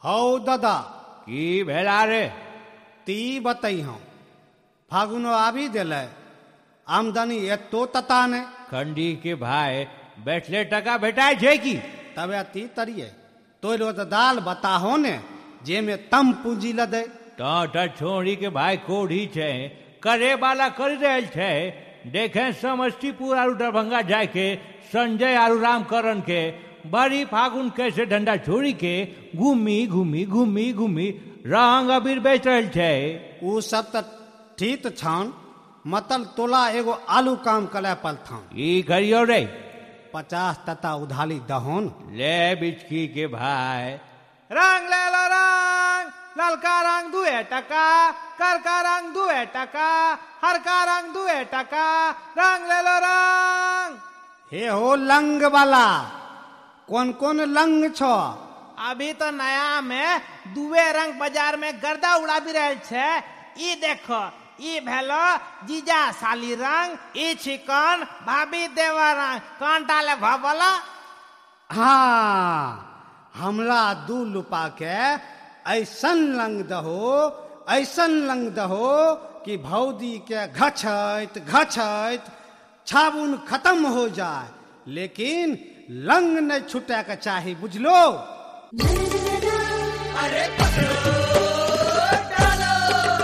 हौ दादा की भेला रे? ती बतई हूँ फागुनो आबी दिल आमदनी एतो तता ने खंडी के भाई बैठले टका भेटाय छे की? तबे ती तरिए तो दाल बताहो ने जे में तम पूंजी लदे टाटा छोड़ी के भाई कोढ़ी छे करे वाला कर रहल छे। देखे समस्तीपुर आरु दरभंगा जाए के संजय आरु रामकरण के बड़ी फागुन कैसे डंडा छोड़ी के घूमी घूमी घूमी घूमी रंग अबीर बेच रहल छे। उ सब त ठीक छान मतल तोला एगो आलू काम करे पल था ई करियो रे 50 तता उधाली दहोन ले बिचकी के भाई रंग ले लो रंग ललका रंग 2 टका करका रंग 2 टका हरका रंग 2 टका रंग ले लो रंग। हे हो लंग वाला कौन कौन लंग छो? अभी तो नया में 2 रंग बाजार में गर्दा उड़ा भी रहे छे। ई देखो ई भेलो जीजा साली रंग, ई चिकन भाभी देवा रंग। कौन डाले भबला? हाँ हमला 2 लुपा के ऐसन लंग दहो कि भौदी के घछैत घछैत छाबुन खत्म हो जाए, लेकिन लंग नहीं छूटे के चाही, बुझलो? अरे पकड़ो डालो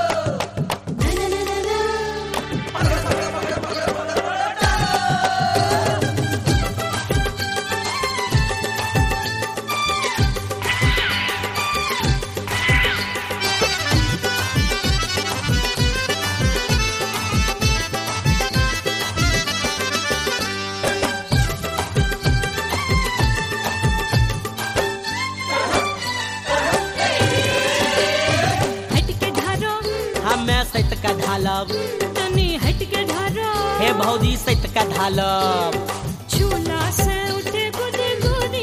सैत का ढालब तनी हट के ढारो हे भौजी सैत का ढालब झूला से उठे गुदी गुदी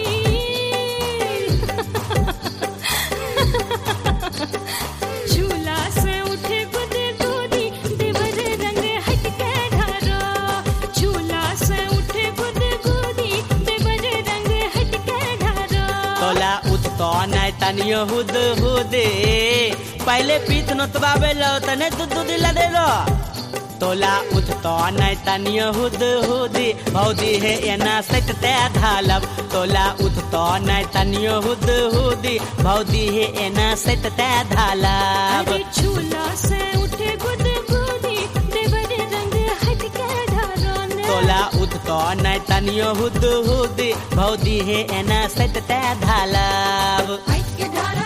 झूला से उठे गुदी गुदी देवर रंग हट के ढारो झूला से उठे गुदी गुदी देवर रंग हट के ढारो तोला उठ तो नहीं तनियो हुद हुदे पहले पीत नतबाबे लो तने दूध दिला दे लो। तोला उठ तो नहीं तनियो हुद हुदी भौजी है एना सट ते ढालब। तोला उठ तो नहीं तनियो हुद हुदी भौजी है एना सट ते ढालब। अरे झूला से उठे गुद गुदी देवर रंग हट के ढारो ने तोला उठ तो नहीं तनियो हुद हुदी भौजी है एना सट ते ढालब। हट के ढारो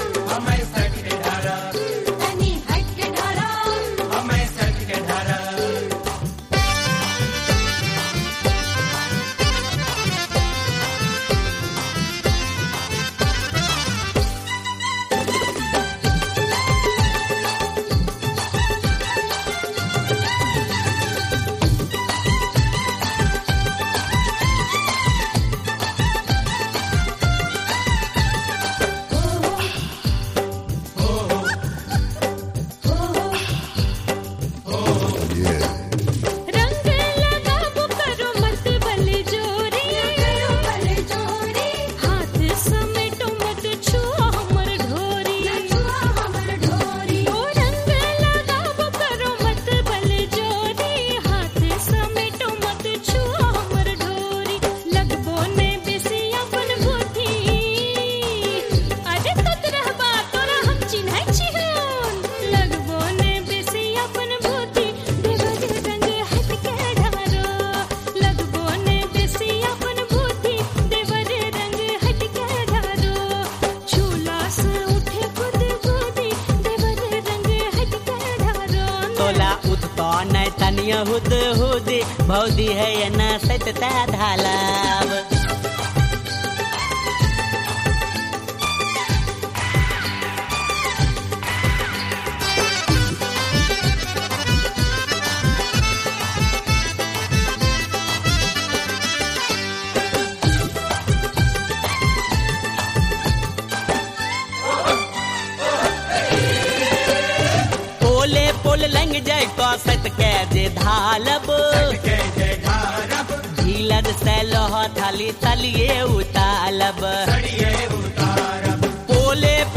हुद हुदी भौजी है एना सट ते ढालब। पोले पोल लंग जाए तो सट के जे ढालब। झीलद से लोह थाली तलिए उतालब। पोले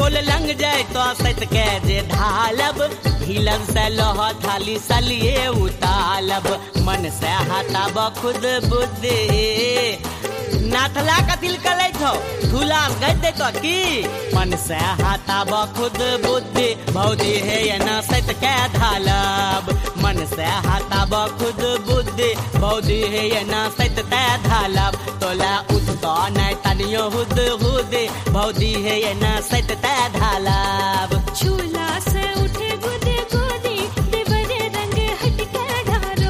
जाए तो सत के जे ढालब ढीलन से लोह थाली सलिए उतालब मन से हटाब खुद बुद्धि नाथला कथिल कले छो धूला गई दे तो की मन से हटाब खुद बुद्धि भौजी है ये न सत के ढालब मन से हटाब खुद बुद्धि भौजी है ये न सत ते ढालब तोला उठतो नहीं तनियो हुद हुद भौजी है ये न सत ते ढालब झूला से उठे गुदे गुदी देवरे रंग हटके ढारो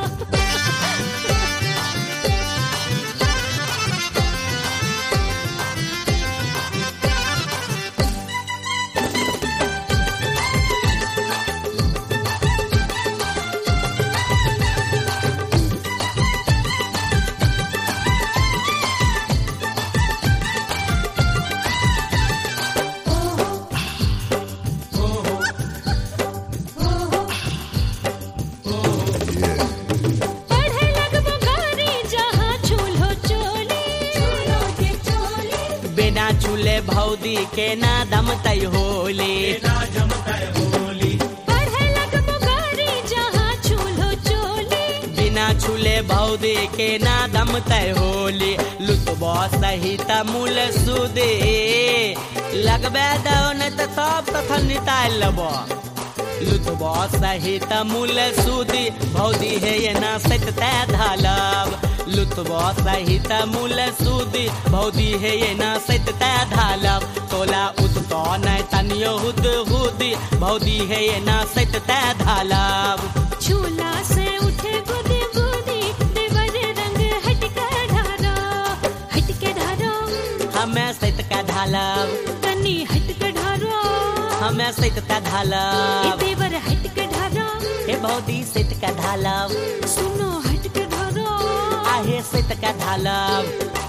पढ़े लगबो गारी जहाँ चूल्हो चोली बिना चूल्हे भौदी के ना दम तय होली पढ़े लगबो गारी जहाँ चूल्हो चोली बिना चूल्हे भौदी के ना दम तय होली लुतबो सहित मूल सुदे लगबे दो नहीं तो सब तथन निताल लबो लुतबो सहित मूल सुदी भौदी है ये ना सत ते ढालब लुतबो सहित मूल सुदी भौदी है ये ना सत ते ढालब तोला उठतो नहीं तनियो हुद हुदी भौदी है ये ना सत ते ढालब झूला से उठे गुदे गुदी देवरे रंग हटके ढारो हमें सत का ढालब तनी हटके ढारो हमें सत का ए ढालब देवर हटके ढारो हे भौदी सत का ढालब सुनो हटके ढारो आहे सत का ढालब